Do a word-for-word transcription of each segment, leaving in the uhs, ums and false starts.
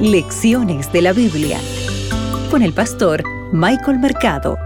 Lecciones de la Biblia con el pastor Michael Mercado.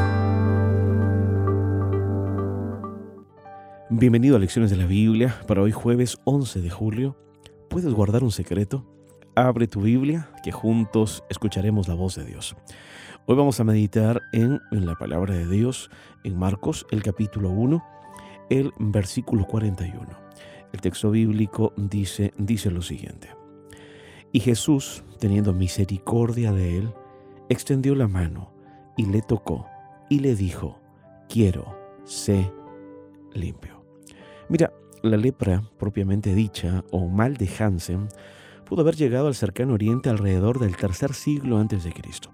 Bienvenido a Lecciones de la Biblia para hoy jueves once de julio. ¿Puedes guardar un secreto? Abre tu Biblia, que juntos escucharemos la voz de Dios. Hoy vamos a meditar en, en la palabra de Dios, en Marcos, el capítulo uno, el versículo cuarenta y uno. El texto bíblico dice, dice lo siguiente: Y Jesús, teniendo misericordia de él, extendió la mano y le tocó y le dijo: quiero, sé limpio. Mira, la lepra propiamente dicha, o mal de Hansen, pudo haber llegado al cercano oriente alrededor del tercer siglo antes de Cristo.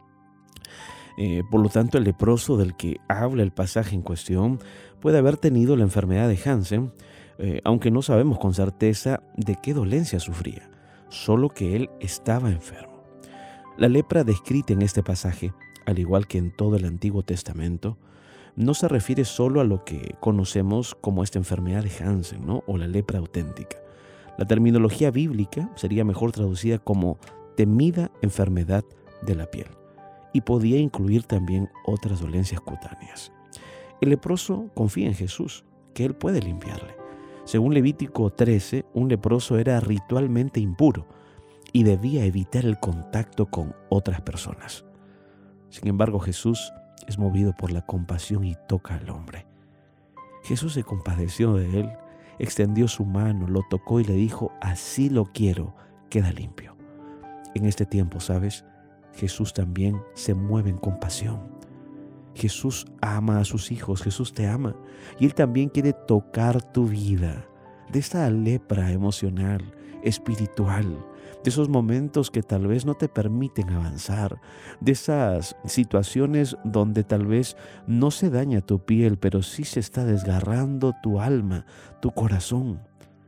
Eh, por lo tanto, el leproso del que habla el pasaje en cuestión puede haber tenido la enfermedad de Hansen, eh, aunque no sabemos con certeza de qué dolencia sufría, solo que él estaba enfermo. La lepra descrita en este pasaje, al igual que en todo el Antiguo Testamento, no se refiere solo a lo que conocemos como esta enfermedad de Hansen, ¿no? O la lepra auténtica. La terminología bíblica sería mejor traducida como temida enfermedad de la piel, y podía incluir también otras dolencias cutáneas. El leproso confía en Jesús, que él puede limpiarle. Según Levítico trece, un leproso era ritualmente impuro y debía evitar el contacto con otras personas. Sin embargo, Jesús es movido por la compasión y toca al hombre. Jesús se compadeció de él, extendió su mano, lo tocó y le dijo: así lo quiero, queda limpio. En este tiempo, ¿sabes? Jesús también se mueve en compasión. Jesús ama a sus hijos, Jesús te ama, y Él también quiere tocar tu vida de esta lepra emocional, espiritual, de esos momentos que tal vez no te permiten avanzar, de esas situaciones donde tal vez no se daña tu piel, pero sí se está desgarrando tu alma, tu corazón.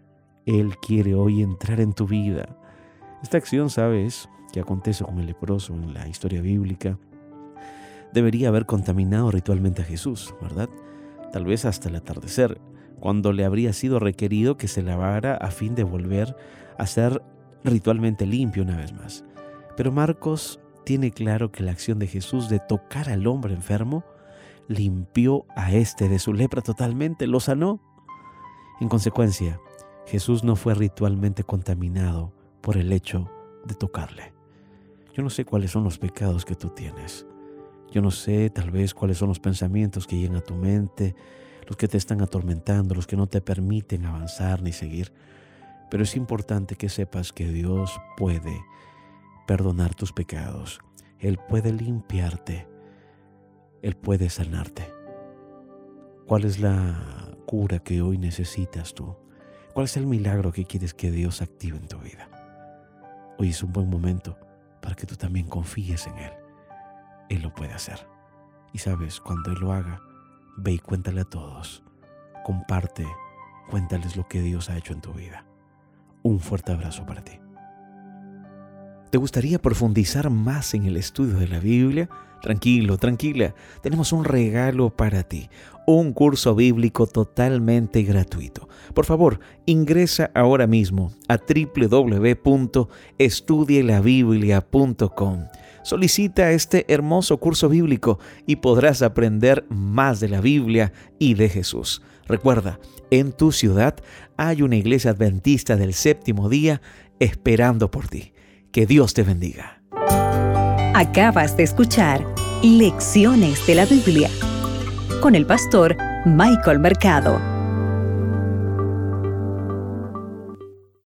Él quiere hoy entrar en tu vida. Esta acción, ¿sabes?, que acontece con el leproso en la historia bíblica, debería haber contaminado ritualmente a Jesús, ¿verdad? Tal vez hasta el atardecer, cuando le habría sido requerido que se lavara a fin de volver a ser ritualmente limpio una vez más. Pero Marcos tiene claro que la acción de Jesús de tocar al hombre enfermo limpió a este de su lepra totalmente, lo sanó. En consecuencia, Jesús no fue ritualmente contaminado por el hecho de tocarle. Yo no sé cuáles son los pecados que tú tienes. Yo no sé tal vez cuáles son los pensamientos que llegan a tu mente, los que te están atormentando, los que no te permiten avanzar ni seguir. Pero es importante que sepas que Dios puede perdonar tus pecados. Él puede limpiarte. Él puede sanarte. ¿Cuál es la cura que hoy necesitas tú? ¿Cuál es el milagro que quieres que Dios active en tu vida? Hoy es un buen momento para que tú también confíes en Él. Él lo puede hacer. Y sabes, cuando Él lo haga, ve y cuéntale a todos. Comparte, cuéntales lo que Dios ha hecho en tu vida. Un fuerte abrazo para ti. ¿Te gustaría profundizar más en el estudio de la Biblia? Tranquilo, tranquila. Tenemos un regalo para ti. Un curso bíblico totalmente gratuito. Por favor, ingresa ahora mismo a doble u doble u doble u punto estudie la biblia punto com. Solicita este hermoso curso bíblico y podrás aprender más de la Biblia y de Jesús. Recuerda, en tu ciudad hay una iglesia adventista del séptimo día esperando por ti. Que Dios te bendiga. Acabas de escuchar Lecciones de la Biblia con el pastor Michael Mercado.